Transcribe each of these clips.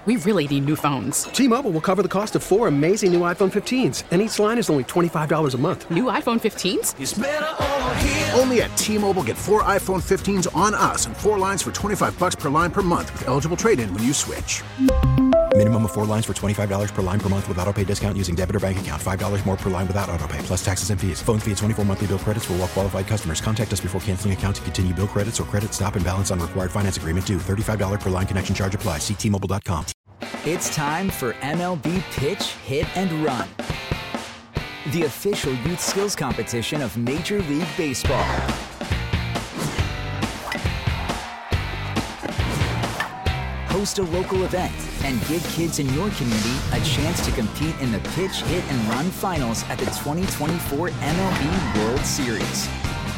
We really need new phones. T-Mobile will cover the cost of 4 amazing new iPhone 15s, and each line is only $25 a month. New iPhone 15s? It's better over here. Only at T-Mobile, get 4 iPhone 15s on us and 4 lines for $25 per line per month with eligible trade-in when you switch. Minimum of 4 lines for $25 per line per month with autopay discount using debit or bank account. $5 more per line without autopay, plus taxes and fees. Phone fee at 24 monthly bill credits for well-qualified customers. Contact us before canceling account to continue bill credits or credit stop and balance on required finance agreement due. $35 per line connection charge applies. See T-Mobile.com. It's time for MLB Pitch, Hit, and Run, the official youth skills competition of Major League Baseball. Host a local event and give kids in your community a chance to compete in the Pitch, Hit, and Run finals at the 2024 MLB World Series.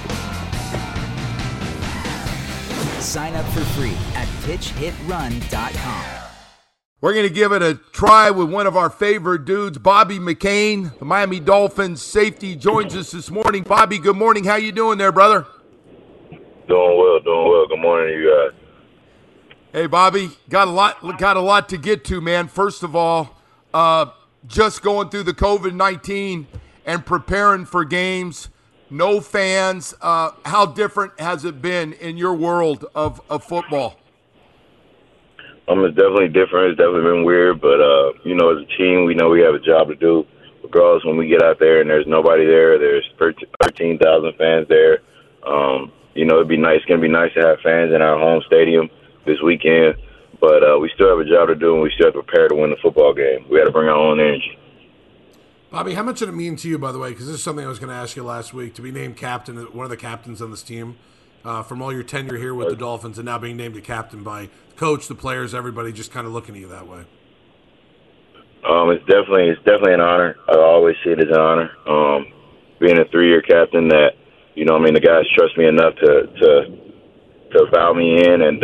Sign up for free at pitchhitrun.com. We're going to give it a try with one of our favorite dudes, Bobby McCain, the Miami Dolphins safety, joins us this morning. Bobby, good morning. How you doing there, brother? Doing well. Good morning to you guys. Hey, Bobby, got a lot to get to, man. First of all, just going through the COVID-19 and preparing for games, no fans. How different has it been in your world of football? It's definitely different. It's definitely been weird, but, as a team, we know we have a job to do. Regardless, when we get out there and there's nobody there, there's 13,000 fans there. It'd be nice. It's going to be nice to have fans in our home stadium this weekend, but we still have a job to do, and we still have to prepare to win the football game. We got to bring our own energy. Bobby, how much did it mean to you, by the way, because this is something I was going to ask you last week, to be named captain, one of the captains on this team, from all your tenure here with the Dolphins and now being named a captain by the coach, the players, everybody just kind of looking at you that way? It's definitely an honor. I always see it as an honor. Being a 3-year captain that, the guys trust me enough to bow me in, and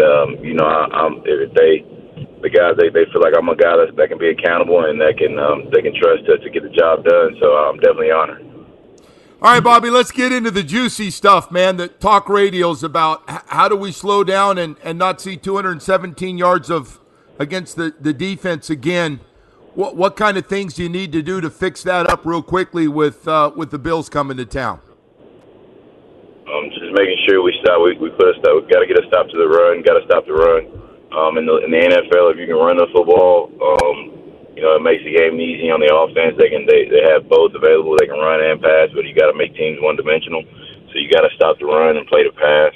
the guys they feel like I'm a guy that can be accountable and they can trust to get the job done. So I'm definitely honored. All right, Bobby, let's get into the juicy stuff, man. The talk radio's about how do we slow down and not see 217 yards against the defense again. What kind of things do you need to do to fix that up real quickly with the Bills coming to town? Just making sure we stop. We put a stop. We got to get a stop to the run. Got to stop the run. In the NFL, if you can run the football, it makes the game easy on the offense. They have both available. They can run and pass, but you got to make teams one-dimensional. So you got to stop the run and play the pass.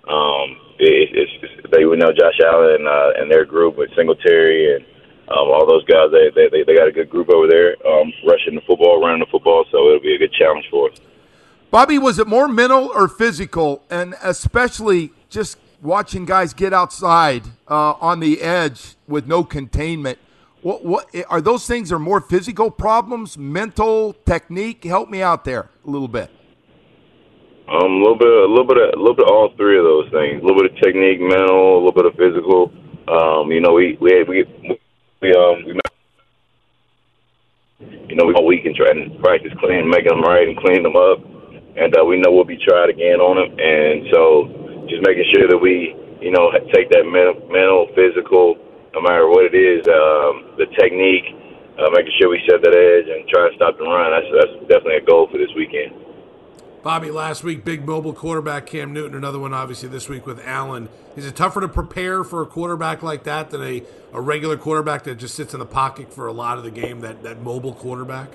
We know Josh Allen and their group with Singletary and all those guys. They got a good group over there, rushing the football, running the football. So it'll be a good challenge for us. Bobby, was it more mental or physical, and especially just watching guys get outside on the edge with no containment? What are those things? Are more physical problems, mental, technique? Help me out there a little bit. A little bit of all three of those things. A little bit of technique, mental, a little bit of physical. We all week and try and practice clean, making them right and cleaning them up. And we know we'll be tried again on them. And so just making sure that we, take that mental, physical, no matter what it is, the technique, making sure we set that edge and try to stop the run. That's definitely a goal for this weekend. Bobby, last week, big mobile quarterback Cam Newton, another one obviously this week with Allen. Is it tougher to prepare for a quarterback like that than a regular quarterback that just sits in the pocket for a lot of the game, that mobile quarterback?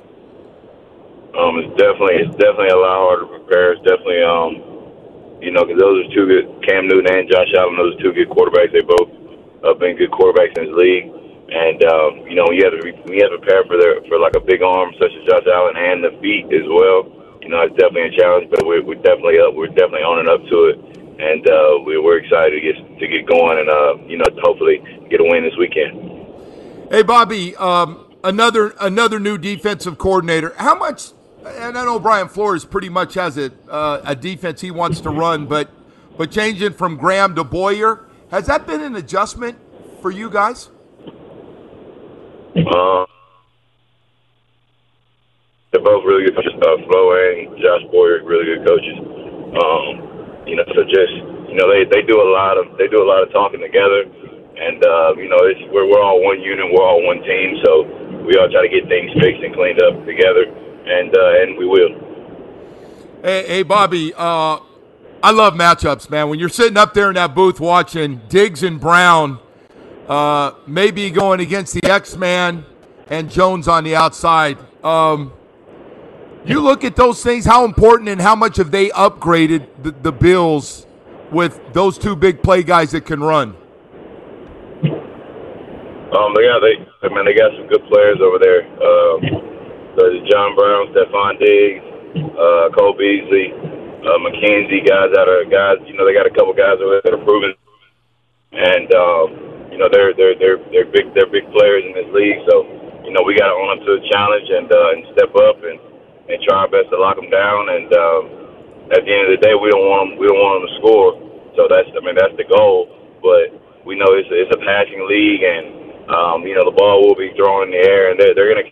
It's definitely a lot harder to prepare. It's definitely, because those are two good, Cam Newton and Josh Allen, those are two good quarterbacks. They both have been good quarterbacks in this league. And, you have to prepare for like a big arm such as Josh Allen and the feet as well. It's definitely a challenge, but we're definitely up. We're definitely owning up to it. And we're excited to get going and, hopefully get a win this weekend. Hey, Bobby, another new defensive coordinator. How much? And I know Brian Flores pretty much has a defense he wants to run, but changing from Graham to Boyer, has that been an adjustment for you guys? They're both really good coaches. Flo and Josh Boyer, really good coaches. So just they do a lot of talking together. And we're all one unit, we're all one team, so we all try to get things fixed and cleaned up together, and we will. Hey, Bobby, I love matchups, man. When you're sitting up there in that booth watching Diggs and Brown, maybe going against the X-Man and Jones on the outside, you look at those things, how important and how much have they upgraded the Bills with those two big play guys that can run? They got some good players over there. There's John Brown, Stephon Diggs, Cole Beasley, McKenzie, guys. They got a couple guys over there that are proven, and they're big players in this league. So we got to own up to the challenge and step up and try our best to lock them down. And at the end of the day, we don't want them to score. So that's the goal. But we know it's a passing league, and the ball will be thrown in the air, and they're going to.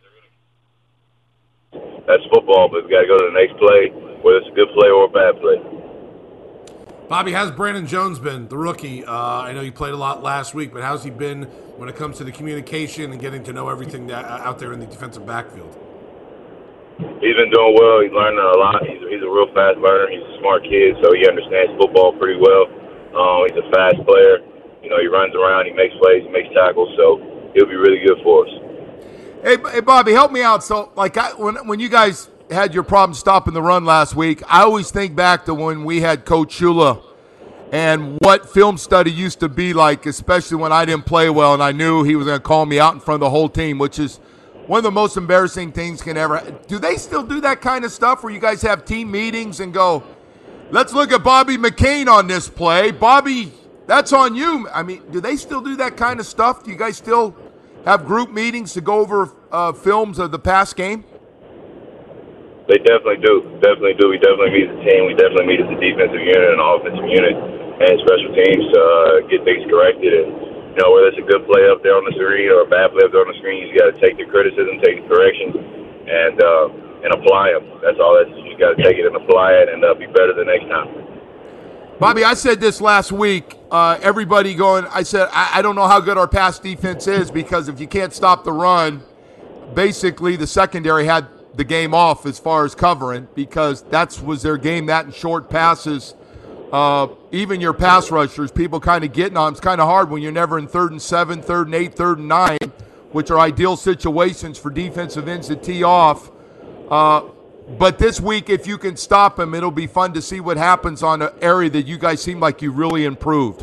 That's football, but we got to go to the next play, whether it's a good play or a bad play. Bobby, how's Brandon Jones been, the rookie? I know you played a lot last week, but how's he been when it comes to the communication and getting to know everything out there in the defensive backfield? He's been doing well. He's learning a lot. He's a real fast learner. He's a smart kid, so he understands football pretty well. He's a fast player. He runs around, he makes plays, he makes tackles, so he'll be really good for us. Hey, Bobby, help me out. So, when you guys had your problem stopping the run last week, I always think back to when we had Coach Shula and what film study used to be like, especially when I didn't play well and I knew he was going to call me out in front of the whole team, which is one of the most embarrassing things can ever happen. Do they still do that kind of stuff where you guys have team meetings and go, let's look at Bobby McCain on this play. Bobby, that's on you. I mean, do they still do that kind of stuff? Do you guys still have group meetings to go over films of the past game? They definitely do. We definitely meet as a team. We definitely meet as a defensive unit and offensive unit and special teams to get things corrected. And, whether it's a good play up there on the screen or a bad play up there on the screen, you got to take the criticism, take the corrections, and apply them. That's all. You got to take it and apply it and be better the next time. Bobby, I said this last week. Everybody going, I said, I don't know how good our pass defense is because if you can't stop the run, basically the secondary had the game off as far as covering because that was their game, that and short passes. Even your pass rushers, people kind of getting on. It's kind of hard when you're never in 3rd and 7, 3rd and 8, 3rd and 9, which are ideal situations for defensive ends to tee off. But this week, if you can stop him, it'll be fun to see what happens on an area that you guys seem like you really improved.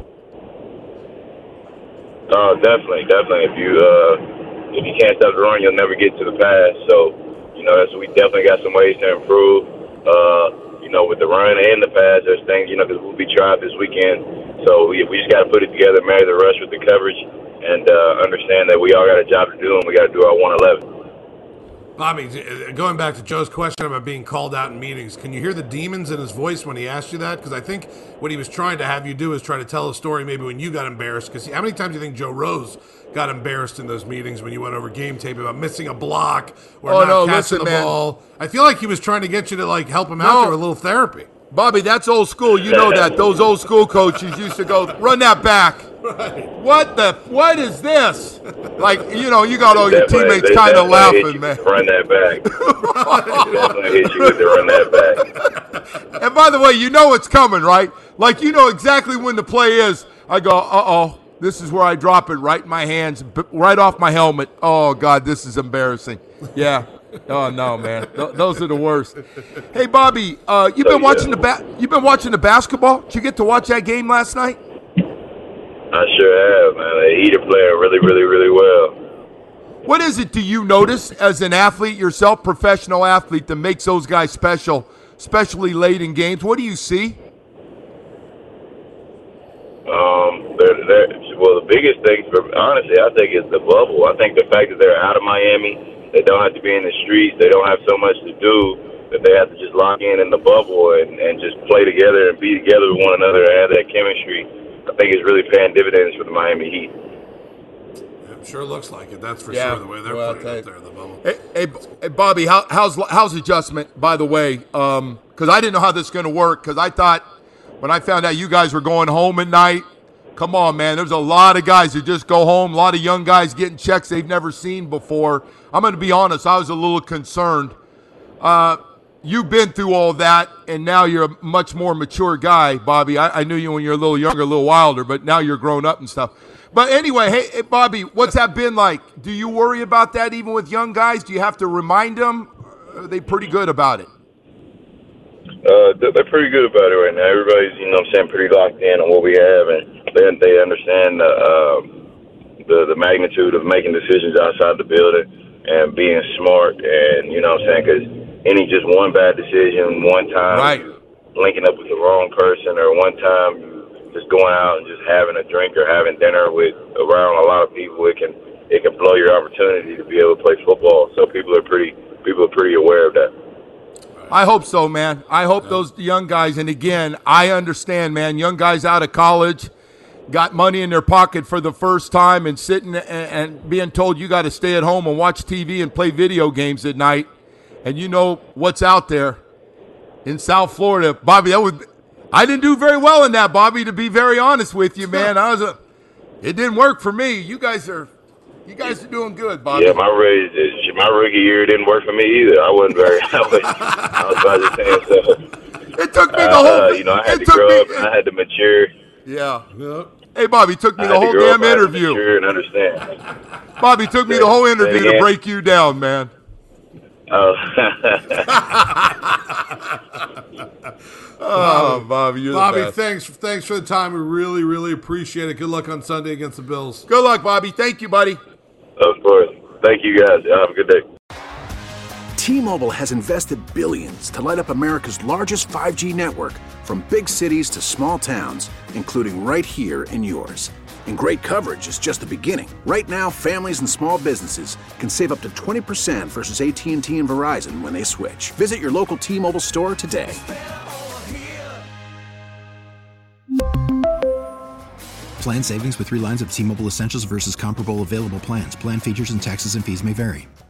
Definitely. If you can't stop the run, you'll never get to the pass. So, we definitely got some ways to improve. With the run and the pass, there's things, because we'll be tried this weekend. So we just got to put it together, marry the rush with the coverage, and understand that we all got a job to do, and we got to do our 111. Bobby, going back to Joe's question about being called out in meetings, can you hear the demons in his voice when he asked you that? Because I think what he was trying to have you do is try to tell a story maybe when you got embarrassed. Because how many times do you think Joe Rose got embarrassed in those meetings when you went over game tape about missing a block or not catching the ball? I feel like he was trying to get you to help him out there with a little therapy. Bobby, that's old school. You know that. Those old school coaches used to go, run that back. Right. What is this? You got all your teammates kind of laughing, man. Run that back. Definitely hit you with the run that back. And by the way, it's coming, right? Exactly when the play is. I go, uh-oh, this is where I drop it right in my hands, right off my helmet. Oh, God, this is embarrassing. Yeah. Oh no, man! Those are the worst. Hey, Bobby, you've been watching the basketball. Did you get to watch that game last night? I sure have, man. They eat a player really, really, really well. What is it do you notice as an athlete yourself, professional athlete, that makes those guys special, especially late in games? What do you see? The biggest thing, honestly, I think is the bubble. I think the fact that they're out of Miami. They don't have to be in the streets. They don't have so much to do that they have to just lock in the bubble and just play together and be together with one another and have that chemistry. I think it's really paying dividends for the Miami Heat. It sure looks like it. That's for sure, the way they're playing out there in the bubble. Hey, Bobby, how's adjustment, by the way? Because I didn't know how this is going to work because I thought when I found out you guys were going home at night, Come on, man. There's a lot of guys that just go home, a lot of young guys getting checks they've never seen before. I'm going to be honest, I was a little concerned. You've been through all that, and now you're a much more mature guy, Bobby. I knew you when you were a little younger, a little wilder, but now you're grown up and stuff. But anyway, hey, Bobby, what's that been like? Do you worry about that even with young guys? Do you have to remind them? Or are they pretty good about it? They're pretty good about it right now. Everybody's, pretty locked in on what we have, and they understand the magnitude of making decisions outside the building and being smart, and because any just one bad decision, one time right. linking up with the wrong person, or one time just going out and just having a drink or having dinner around a lot of people, it can blow your opportunity to be able to play football. So people are pretty aware of that. I hope so, man. I hope those young guys, and again, I understand, man, young guys out of college got money in their pocket for the first time and sitting and being told you got to stay at home and watch TV and play video games at night. And you know what's out there in South Florida. Bobby, I didn't do very well in that, Bobby, to be very honest with you, man. It didn't work for me. You guys are doing good, Bobby. Yeah, my rookie year didn't work for me either. I wasn't very. I was about to say so. It took me the whole. I had to grow up and I had to mature. Yeah. Hey, Bobby, took me the whole damn interview. Mature and understand. Bobby took me the whole interview to break you down, man. Oh, Bobby, you're the best. Thanks for the time. We really, really appreciate it. Good luck on Sunday against the Bills. Good luck, Bobby. Thank you, buddy. Of course. Thank you, guys. Have a good day. T-Mobile has invested billions to light up America's largest 5G network, from big cities to small towns, including right here in yours. And great coverage is just the beginning. Right now, families and small businesses can save up to 20% versus AT&T and Verizon when they switch. Visit your local T-Mobile store today. Plan savings with 3 lines of T-Mobile Essentials versus comparable available plans. Plan features and taxes and fees may vary.